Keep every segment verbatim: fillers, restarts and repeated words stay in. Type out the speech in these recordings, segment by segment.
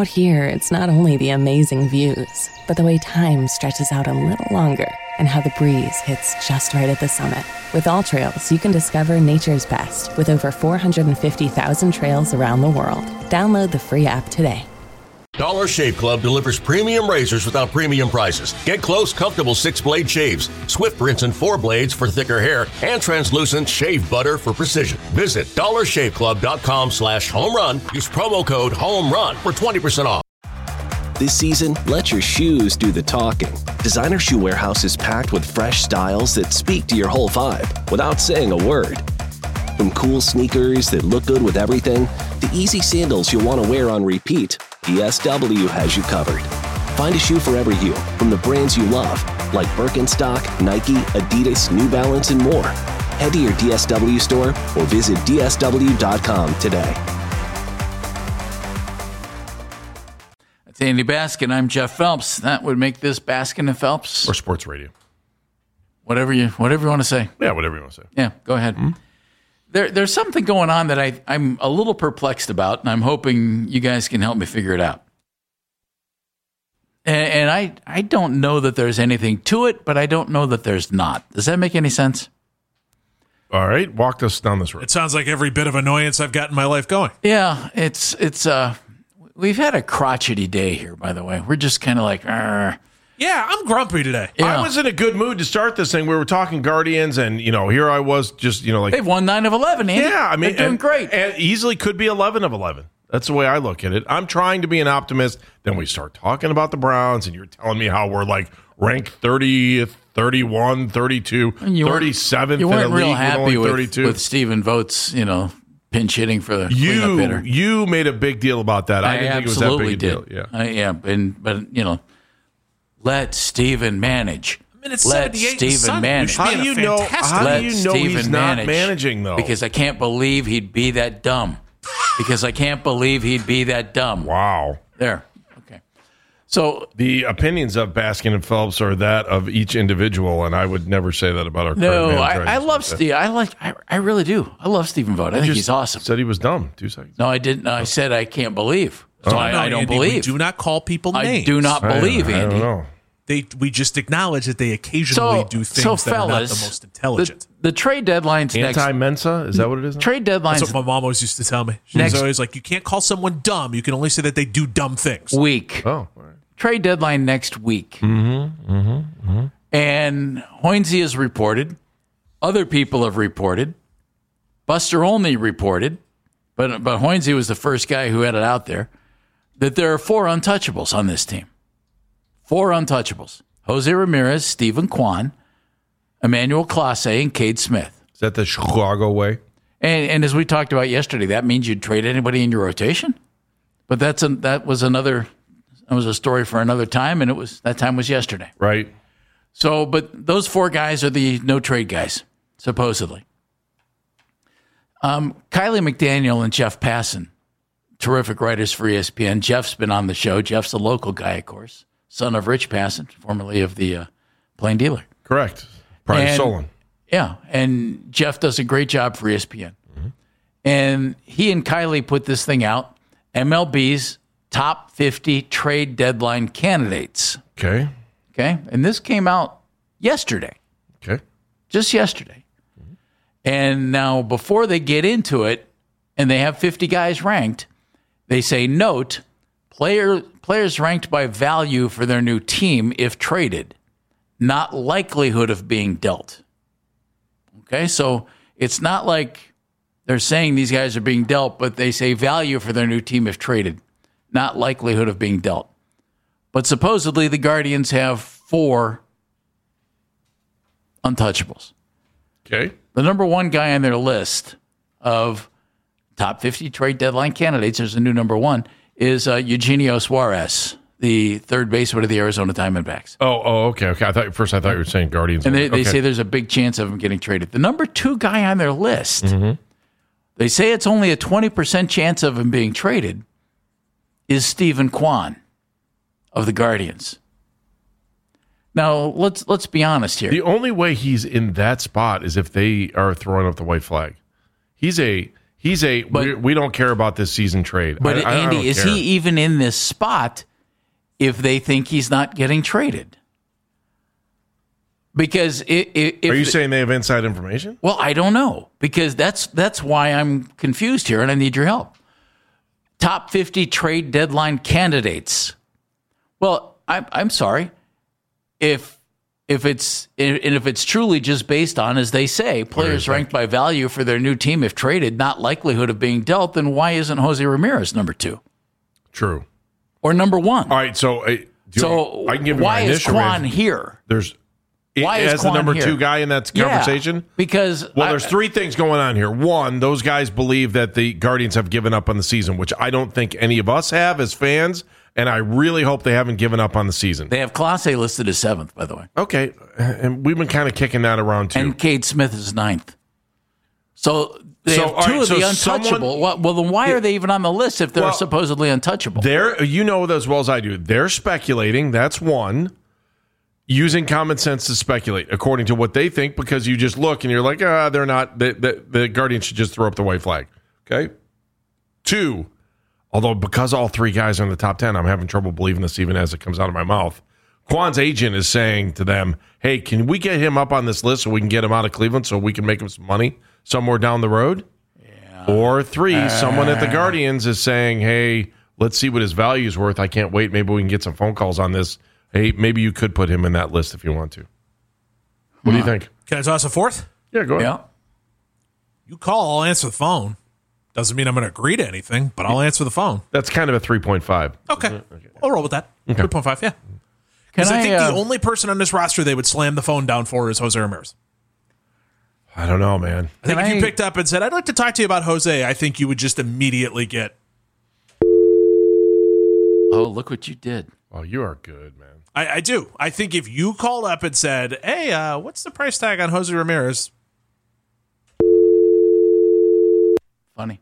Out here, it's not only the amazing views, but the way time stretches out a little longer and how the breeze hits just right at the summit. With All Trails, you can discover nature's best with over four hundred fifty thousand trails around the world. Download the free app today. Dollar Shave Club delivers premium razors without premium prices. Get close, comfortable six-blade shaves, swift rinse and four blades for thicker hair, and translucent shave butter for precision. Visit dollar shave club dot com slash home run. Use promo code HOMERUN for twenty percent off. This season, let your shoes do the talking. Designer Shoe Warehouse is packed with fresh styles that speak to your whole vibe without saying a word. From cool sneakers that look good with everything, to easy sandals you'll want to wear on repeat, D S W has you covered. Find a shoe for every you, from the brands you love, like Birkenstock, Nike, Adidas, New Balance, and more. Head to your D S W store or visit D S W dot com today. That's Andy Baskin. I'm Jeff Phelps. That would make this Baskin and Phelps. Or sports radio. Whatever you whatever you want to say. Yeah, whatever you want to say. Yeah, go ahead. Mm-hmm. There, there's something going on that I, I'm a little perplexed about, and I'm hoping you guys can help me figure it out. And, and I, I don't know that there's anything to it, but I don't know that there's not. Does that make any sense? All right, walk us down this road. It sounds like every bit of annoyance I've got in my life going. Yeah, it's it's. Uh, we've had a crotchety day here, by the way. We're just kind of like, Arr. Yeah, I'm grumpy today. Yeah. I was in a good mood to start this thing. We were talking Guardians, and, you know, here I was just, you know, like... They've won nine of eleven, Andy. Yeah, I mean... They're doing and, great. And easily could be eleven of eleven. That's the way I look at it. I'm trying to be an optimist. Then we start talking about the Browns, and you're telling me how we're, like, ranked thirtieth, thirty-one, thirty-two, you thirty-seventh you weren't in the real league happy with only with, thirty-two. with Stephen Vogt's, you know, pinch hitting for the cleanup You, hitter. you made a big deal about that. I, I didn't think it was that absolutely big a did. deal. Yeah, I, yeah, and, but, you know... Let Steven manage. I mean, it's Let seventy-eight Steven Sunday. manage. How do you know? How Let do you know Steven he's not manage. managing though? Because I can't believe he'd be that dumb. Because I can't believe he'd be that dumb. Wow. There. Okay. So the opinions of Baskin and Phelps are that of each individual, and I would never say that about our. No, current I, manager. I love Steve. I like. I, I really do. I love Stephen Vogt. I, I think he's awesome. Said he was dumb. Two seconds. No, I didn't. I said I can't believe. So Oh, I, no, I don't Andy, believe. We do not call people names. I do not I believe, don't, I Andy. don't know. They, we just acknowledge that they occasionally So, do things so that are not fellas, the most intelligent. The, the trade deadline's next. Anti-Mensa? Is that what it is? Trade deadline's That's what my mom always used to tell me. She Next- was always like, you can't call someone dumb. You can only say that they do dumb things. week. Oh, all right. Trade deadline next week. Mm-hmm. Mm-hmm. Mm-hmm. And Hoynesy has reported. Other people have reported. Buster Olney reported, but but Hoynesy was the first guy who had it out there, that there are four untouchables on this team. Four untouchables. Jose Ramirez, Stephen Kwan, Emmanuel Clase, and Cade Smith. Is that the Chicago way? And, and as we talked about yesterday, that means you'd trade anybody in your rotation. But that's a, that was another that was a story for another time, and it was that time was yesterday. Right. So, but those four guys are the no trade guys, supposedly. Um, Kylie McDaniel and Jeff Passan, terrific writers for E S P N. Jeff's been on the show. Jeff's a local guy, of course, son of Rich Passan, formerly of the uh, Plain Dealer. Correct. Brian And- Solon. Yeah, and Jeff does a great job for E S P N. Mm-hmm. And he and Kylie put this thing out, M L B's top fifty trade deadline candidates. Okay. Okay? And this came out yesterday, Okay. just yesterday. Mm-hmm. And now before they get into it, and they have fifty guys ranked, they say, note, player, players ranked by value for their new team if traded, not likelihood of being dealt. Okay, so it's not like they're saying these guys are being dealt, but they say value for their new team if traded, not likelihood of being dealt. But supposedly the Guardians have four untouchables. Okay. The number one guy on their list of top fifty trade deadline candidates, there's a new number one, is uh, Eugenio Suarez, the third baseman of the Arizona Diamondbacks. Oh, oh, okay, okay. I thought first I thought you were saying Guardians. And they, they okay. say there's a big chance of him getting traded. The number two guy on their list, Mm-hmm. they say it's only a twenty percent chance of him being traded, is Stephen Kwan of the Guardians. Now, let's let's be honest here. The only way he's in that spot is if they are throwing up the white flag. He's a He's a But- we, we don't care about this season trade. But I, I, I Andy, don't is care. he even in this spot if they think he's not getting traded? Because it, it, if Are you the- saying they have inside information? Well, I don't know, because that's that's why I'm confused here, and I need your help. Top fifty trade deadline candidates. Well, I'm I'm sorry, if if it's and if it's truly just based on, as they say, players ranked by value for their new team if traded, not likelihood of being dealt, then why isn't Jose Ramirez number two True. or number one? All right, so uh, do you so want- I can give you why my is initial Quan rating. here? There's Why as is the Quan number here? two guy in that conversation. Yeah, because Well, I- there's three things going on here. One, those guys believe that the Guardians have given up on the season, which I don't think any of us have as fans, and I really hope they haven't given up on the season. they have Clase listed as seventh, by the way. Okay, and we've been kind of kicking that around too. And Cade Smith is ninth. So they So, have all two right, of so the untouchable. someone- well, well, then why are they even on the list if they're Well, supposedly untouchable? They're, you know as well as I do, they're speculating. That's one. Using common sense to speculate according to what they think, because you just look and you're like, ah, they're not. The, the, the Guardians should just throw up the white flag. Okay. Two, although because all three guys are in the top ten, I'm having trouble believing this even as it comes out of my mouth. Quan's agent is saying to them, hey, can we get him up on this list so we can get him out of Cleveland so we can make him some money somewhere down the road? Yeah. Or three, uh, someone at the Guardians is saying, hey, let's see what his value is worth. I can't wait. Maybe we can get some phone calls on this. Hey, maybe you could put him in that list if you want to. What do you think? Can I toss a fourth? Yeah, go ahead. yeah. You call, I'll answer the phone. Doesn't mean I'm going to agree to anything, but I'll answer the phone. That's kind of a three point five. Okay. I'll roll with that. three point five, yeah. Can Because I, I, think uh, the only person on this roster they would slam the phone down for is Jose Ramirez. I don't know, man. I think Can if you I- picked up and said, I'd like to talk to you about Jose, I think you would just immediately get, Oh, look what you did. Oh, you are good, man. I, I do. I think if you called up and said, hey, uh, what's the price tag on Jose Ramirez? Funny.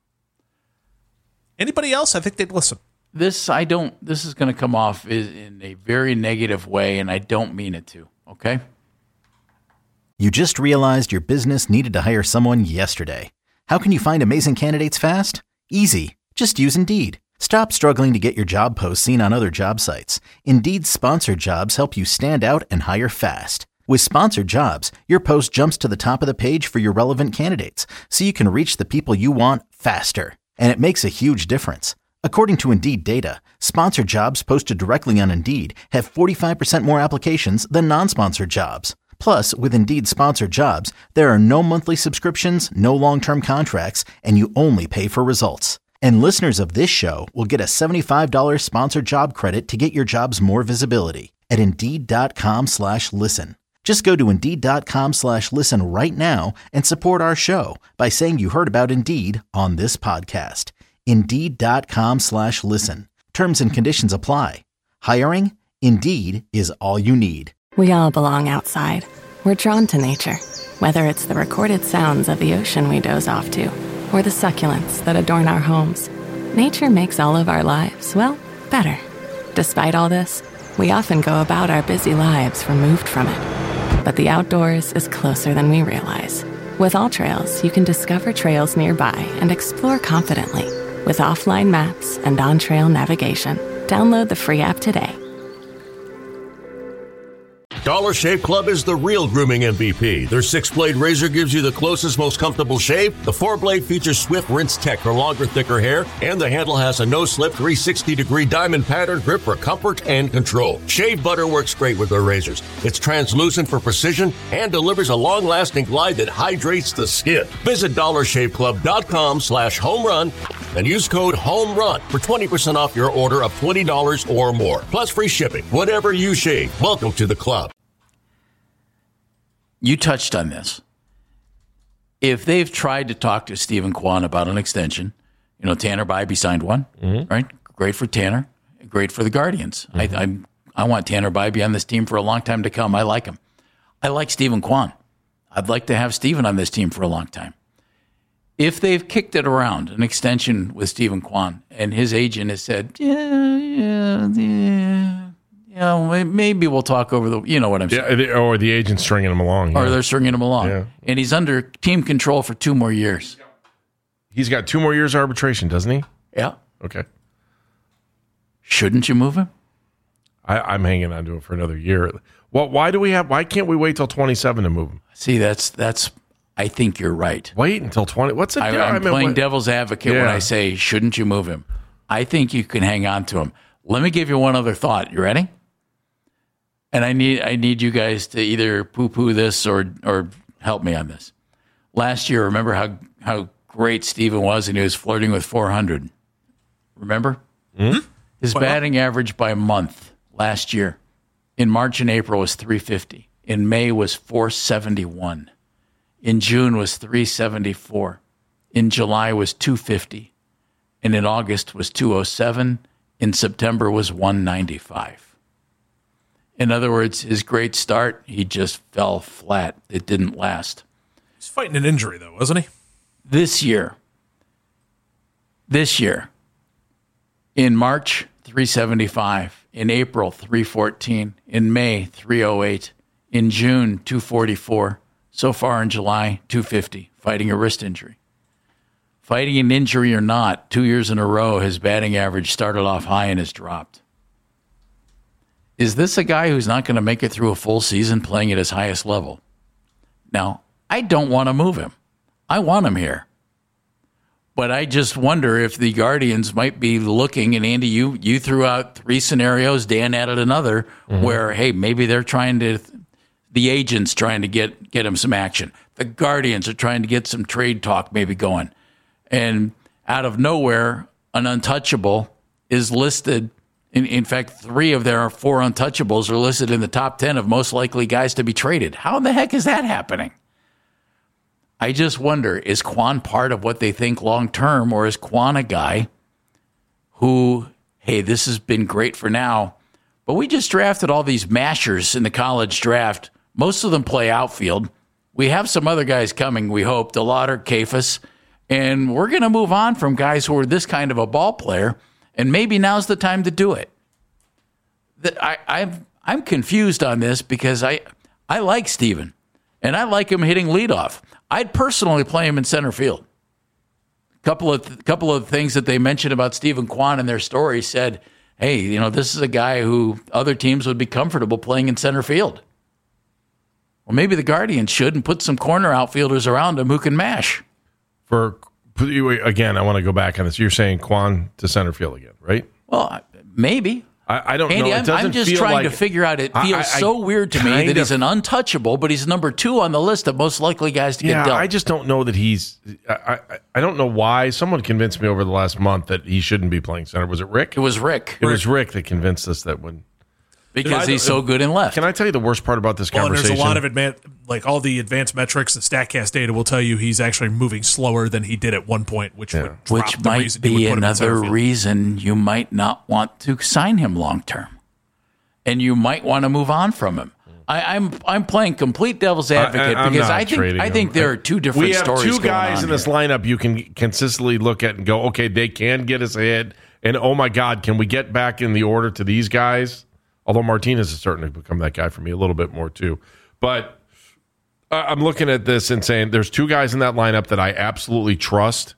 Anybody else, I think they'd listen. This I don't. This is going to come off i- in a very negative way, and I don't mean it to. Okay. You just realized your business needed to hire someone yesterday. How can you find amazing candidates fast? Easy. Just use Indeed. Stop struggling to get your job posts seen on other job sites. Indeed's sponsored jobs help you stand out and hire fast. With sponsored jobs, your post jumps to the top of the page for your relevant candidates, so you can reach the people you want faster. And it makes a huge difference. According to Indeed data, sponsored jobs posted directly on Indeed have forty-five percent more applications than non-sponsored jobs. Plus, with Indeed sponsored jobs, there are no monthly subscriptions, no long-term contracts, and you only pay for results. And listeners of this show will get a seventy-five dollars sponsored job credit to get your jobs more visibility at Indeed.com slash listen. Just go to Indeed.com slash listen right now and support our show by saying you heard about Indeed on this podcast. Indeed.com slash listen. Terms and conditions apply. Hiring? Indeed is all you need. We all belong outside. We're drawn to nature, whether it's the recorded sounds of the ocean we doze off to, or the succulents that adorn our homes. Nature makes all of our lives, well, better. Despite all this, we often go about our busy lives removed from it. But the outdoors is closer than we realize. With AllTrails, you can discover trails nearby and explore confidently. With offline maps and on-trail navigation, download the free app today. Dollar Shave Club is the real grooming M V P. Their six-blade razor gives you the closest, most comfortable shave. The four-blade features Swift Rinse Tech for longer, thicker hair. And the handle has a no-slip three hundred sixty degree diamond pattern grip for comfort and control. Shave butter works great with their razors. It's translucent for precision and delivers a long-lasting glide that hydrates the skin. Visit dollar shave club dot com slash home run and use code HOMERUN for twenty percent off your order of twenty dollars or more. Plus free shipping. Whatever you shave, welcome to the club. You touched on this. If they've tried to talk to Stephen Quan about an extension, you know, Tanner Bybee signed one, mm-hmm. right? Great for Tanner, great for the Guardians. Mm-hmm. I, I'm, I want Tanner Bybee on this team for a long time to come. I like him. I like Stephen Quan. I'd like to have Stephen on this team for a long time. If they've kicked it around, an extension with Stephen Quan, and his agent has said, yeah, yeah, yeah, yeah, maybe we'll talk over the, you know what I'm saying. Yeah, or the agent's stringing him along. Or yeah. they're stringing him along. Yeah. And he's under team control for two more years. He's got two more years of arbitration, doesn't he? Yeah. Okay. Shouldn't you move him? I, I'm hanging on to him for another year. Well, why do we have? Why can't we wait till twenty-seven to move him? See, that's that's. I think you're right. Wait until twenty. What's the? I, I I'm mean, playing what, devil's advocate Yeah. when I say, shouldn't you move him? I think you can hang on to him. Let me give you one other thought. You ready? And I need I need you guys to either poo-poo this or or help me on this. Last year, remember how how great Steven was, and he was flirting with four hundred. Remember? Mm-hmm. His batting average by month last year in March and April was three fifty. In May was four seventy-one. In June was three seventy-four. In July was two fifty. And in August was two oh seven. In September was one ninety-five. In other words, his great start, he just fell flat. It didn't last. He's fighting an injury, though, wasn't he? This year, this year, in March, three seventy-five. In April, three fourteen. In May, three oh eight. In June, two forty-four. So far in July, two fifty, fighting a wrist injury. Fighting an injury or not, two years in a row, his batting average started off high and has dropped. Is this a guy who's not going to make it through a full season playing at his highest level? Now, I don't want to move him. I want him here. But I just wonder if the Guardians might be looking, and Andy, you you threw out three scenarios, Dan added another, mm-hmm. where, hey, maybe they're trying to, the agent's trying to get, get him some action. The Guardians are trying to get some trade talk maybe going. And out of nowhere, an untouchable is listed. In, in fact, three of their four untouchables are listed in the top ten of most likely guys to be traded. How in the heck is that happening? I just wonder, is Kwon part of what they think long-term, or is Kwon a guy who, hey, this has been great for now, but we just drafted all these mashers in the college draft. Most of them play outfield. We have some other guys coming, we hope, DeLauder, Kefas, and we're going to move on from guys who are this kind of a ball player, and maybe now's the time to do it. I, I've, I'm confused on this because I, I like Steven, and I like him hitting leadoff. I'd personally play him in center field. A couple of couple of things that they mentioned about Steven Kwon in their story said, hey, you know, this is a guy who other teams would be comfortable playing in center field. Well, maybe the Guardians should and put some corner outfielders around him who can mash. For again, I want to go back on this. You're saying Kwon to center field again, right? Well, maybe. I, I don't Andy, know. It I'm, doesn't I'm just feel trying like, to figure out. It feels I, I, so weird to me that he's an untouchable, but he's number two on the list of most likely guys to yeah, get dealt. I just don't know that he's. I, I I don't know why. Someone convinced me over the last month that he shouldn't be playing center. Was it Rick? It was Rick. It was Rick that convinced us that when. Because he's so good in left. Can I tell you the worst part about this well, conversation? There's a lot of advan- like all the advanced metrics, the StatCast data will tell you he's actually moving slower than he did at one point, which yeah. would drop which the might reason he be would put him in another center field. reason you might not want to sign him long term, and you might want to move on from him. I, I'm I'm playing complete devil's advocate I, I, because not I think I him. think there are two different we have stories two going guys on in this here. lineup you can consistently look at and go, okay, they can get us ahead. And oh my God, can we get back in the order to these guys? Although Martinez is starting to become that guy for me a little bit more too. But uh, I'm looking at this and saying there's two guys in that lineup that I absolutely trust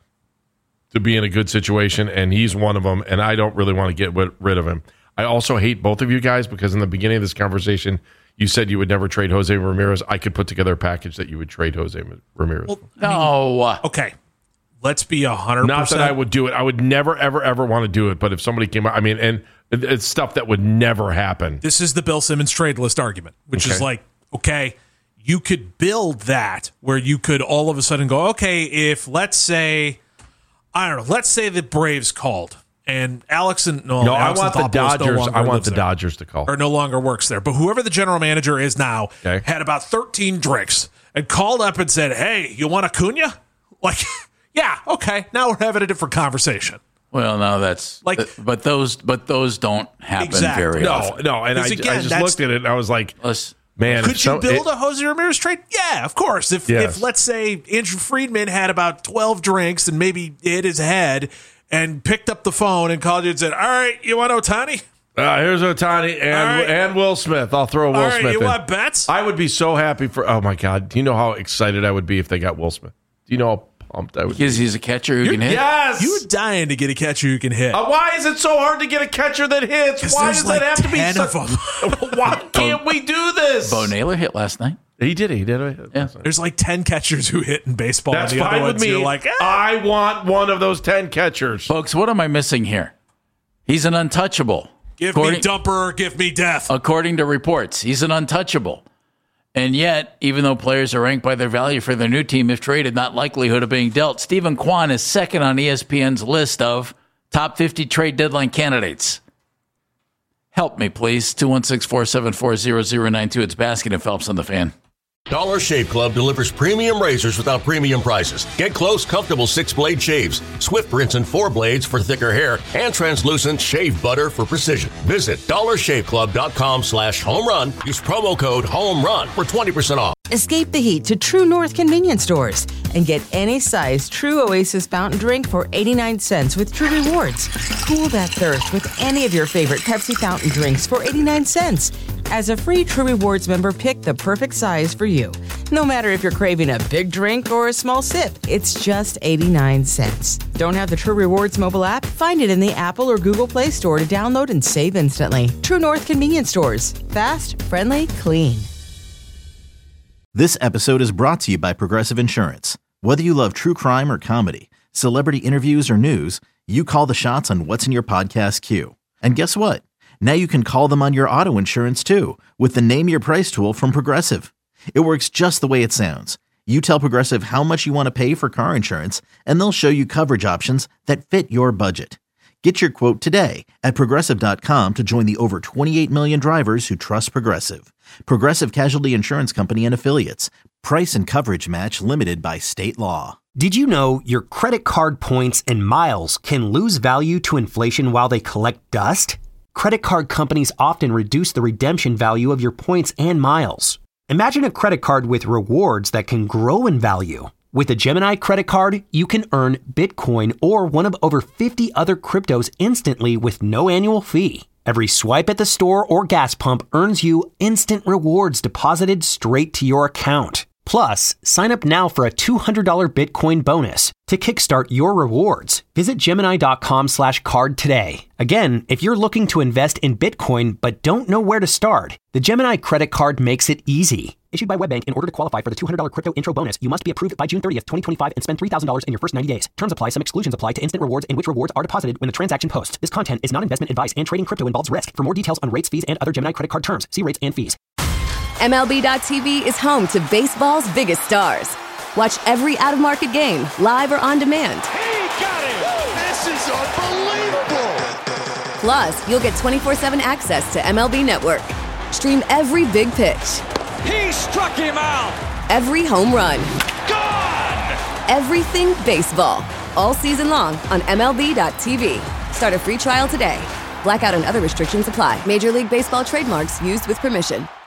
to be in a good situation, and he's one of them, and I don't really want to get rid of him. I also hate both of you guys because in the beginning of this conversation, you said you would never trade Jose Ramirez. I could put together a package that you would trade Jose Ramirez. Well, No. Okay. Let's be a hundred percent. Not that I would do it. I would never, ever, ever want to do it. But if somebody came out, I mean, and it's stuff that would never happen. This is the Bill Simmons trade list argument, which Okay. is like, okay, you could build that where you could all of a sudden go, okay, if let's say, I don't know, let's say the Braves called and Alex and no, No, Alex I want the Anthopoulos no Dodgers. longer I want lives the there, Dodgers to call. or no longer works there. But whoever the general manager is now Okay. had about thirteen drinks and called up and said, hey, you want Acuna? Like, yeah, okay, now we're having a different conversation. Well, no, that's Like- like, but those, but those don't happen Exactly. very No, often. no. And I, Because again, I just that's- looked at it and I was like, Let's, man, Could if you so- build it- a Jose Ramirez trade? Yeah, of course. If, Yes. if let's say Andrew Friedman had about twelve drinks and maybe hit his head and picked up the phone and called you and said, all right, you want Ohtani? Uh, here's Ohtani and, All right. and Will Smith. I'll throw Will All right, Smith you in. want bets? I would be so happy for. Oh my God! Do you know how excited I would be if they got Will Smith? Do you know how Um, that would Because he's a catcher who can hit. Yes. You're dying to get a catcher who can hit. Uh, why is it so hard to get a catcher that hits? Why there's does like that have to be ten so? of them. Why can't we do this? Bo Naylor hit last night. He did. He did. Yeah. There's like ten catchers who hit in baseball. That's and the fine other with ones me. You're like, eh. I want one of those ten catchers. Folks, what am I missing here? He's an untouchable. Give according, me dumper, give me death. According to reports, he's an untouchable. And yet, even though players are ranked by their value for their new team if traded, not likelihood of being dealt, Stephen Kwan is second on E S P N's list of top fifty trade deadline candidates. Help me, please. two one six, four seven four, zero zero nine two. It's Baskin and Phelps on the Fan. Dollar Shave Club delivers premium razors without premium prices. Get close, comfortable six-blade shaves, Swift rinse and four blades for thicker hair, and translucent shave butter for precision. Visit dollar shave club dot com slash home run. Use promo code HOMERUN for twenty percent off. Escape the heat to True North convenience stores and get any size True Oasis fountain drink for eighty-nine cents with True Rewards. Cool that thirst with any of your favorite Pepsi fountain drinks for eighty-nine cents. As a free True Rewards member, pick the perfect size for you. No matter if you're craving a big drink or a small sip, it's just eighty-nine cents. Don't have the True Rewards mobile app? Find it in the Apple or Google Play Store to download and save instantly. True North convenience stores. Fast, friendly, clean. This episode is brought to you by Progressive Insurance. Whether you love true crime or comedy, celebrity interviews or news, you call the shots on what's in your podcast queue. And guess what? Now you can call them on your auto insurance too with the Name Your Price tool from Progressive. It works just the way it sounds. You tell Progressive how much you want to pay for car insurance, and they'll show you coverage options that fit your budget. Get your quote today at Progressive dot com to join the over twenty-eight million drivers who trust Progressive. Progressive Casualty Insurance Company and Affiliates. Price and coverage match limited by state law. Did you know your credit card points and miles can lose value to inflation while they collect dust? Credit card companies often reduce the redemption value of your points and miles. Imagine a credit card with rewards that can grow in value. With a Gemini credit card, you can earn Bitcoin or one of over fifty other cryptos instantly with no annual fee. Every swipe at the store or gas pump earns you instant rewards deposited straight to your account. Plus, sign up now for a two hundred dollars Bitcoin bonus. To kickstart your rewards, visit Gemini dot com slash card today. Again, if you're looking to invest in Bitcoin but don't know where to start, the Gemini credit card makes it easy. Issued by WebBank, in order to qualify for the two hundred dollars crypto intro bonus, you must be approved by June thirtieth, twenty twenty-five and spend three thousand dollars in your first ninety days. Terms apply. Some exclusions apply to instant rewards in which rewards are deposited when the transaction posts. This content is not investment advice and trading crypto involves risk. For more details on rates, fees, and other Gemini credit card terms, see rates and fees. M L B dot T V is home to baseball's biggest stars. Watch every out-of-market game, live or on demand. He got it! This is unbelievable! Plus, you'll get twenty-four seven access to M L B Network. Stream every big pitch. He struck him out! Every home run. Gone! Everything baseball. All season long on M L B dot T V. Start a free trial today. Blackout and other restrictions apply. Major League Baseball trademarks used with permission.